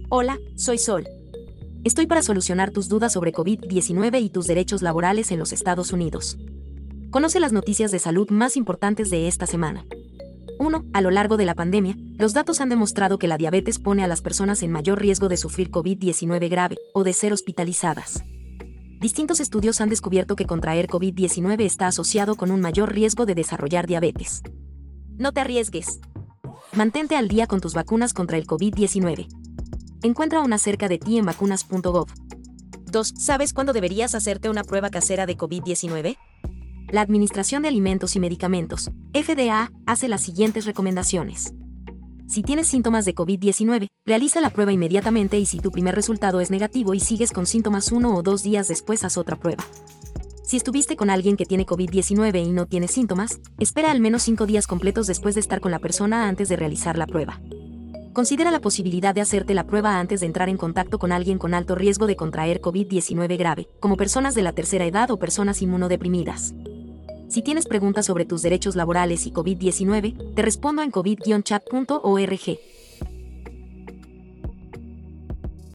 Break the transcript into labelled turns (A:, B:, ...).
A: Hola, soy Sol. Estoy para solucionar tus dudas sobre COVID-19 y tus derechos laborales en los Estados Unidos. Conoce las noticias de salud más importantes de esta semana. 1. A lo largo de la pandemia, los datos han demostrado que la diabetes pone a las personas en mayor riesgo de sufrir COVID-19 grave o de ser hospitalizadas. Distintos estudios han descubierto que contraer COVID-19 está asociado con un mayor riesgo de desarrollar diabetes. No te arriesgues. Mantente al día con tus vacunas contra el COVID-19. Encuentra una cerca de ti en vacunas.gov.
B: 2. ¿Sabes cuándo deberías hacerte una prueba casera de COVID-19?
A: La Administración de Alimentos y Medicamentos, FDA, hace las siguientes recomendaciones. Si tienes síntomas de COVID-19, realiza la prueba inmediatamente y si tu primer resultado es negativo y sigues con síntomas 1 o 2 días después, haz otra prueba. Si estuviste con alguien que tiene COVID-19 y no tiene síntomas, espera al menos 5 días completos después de estar con la persona antes de realizar la prueba. Considera la posibilidad de hacerte la prueba antes de entrar en contacto con alguien con alto riesgo de contraer COVID-19 grave, como personas de la tercera edad o personas inmunodeprimidas. Si tienes preguntas sobre tus derechos laborales y COVID-19, te respondo en covid-chat.org.